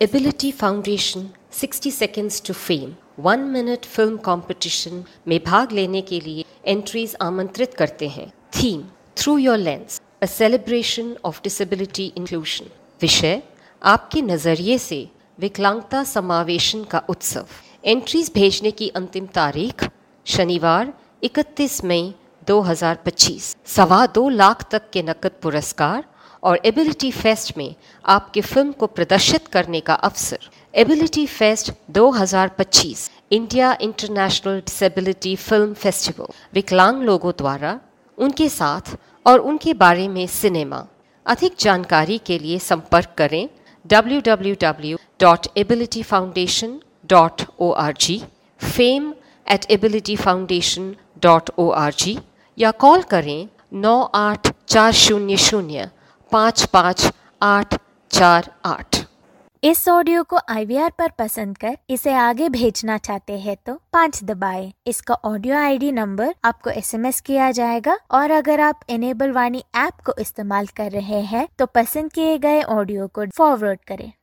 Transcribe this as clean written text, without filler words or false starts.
Ability foundation 60 seconds to fame 1 minute film competition में भाग लेने के लिए एंट्रीज आमंत्रित करते हैं। Theme through your lens, a celebration of disability inclusion. विषय आपके नज़रिए से विकलांगता समावेशन का उत्सव। एंट्रीज भेजने की अंतिम तारीख शनिवार 31 मई 2025। 2.25 लाख तक के नकद पुरस्कार और एबिलिटी फेस्ट में आपके फिल्म को प्रदर्शित करने का अवसर। Ability fest 2025 India International disability film festival. विकलांग लोगों द्वारा उनके साथ और उनके बारे में सिनेमा। अधिक जानकारी के लिए संपर्क करें www.abilityfoundation.org, fame@abilityfoundation.org या कॉल करें 9840055848। इस ऑडियो को IVR पर पसंद कर इसे आगे भेजना चाहते हैं तो 5 दबाएं। इसका ऑडियो ID नंबर आपको SMS किया जाएगा और अगर आप इनेबल वाणी ऐप को इस्तेमाल कर रहे हैं तो पसंद किए गए ऑडियो को फॉरवर्ड करें।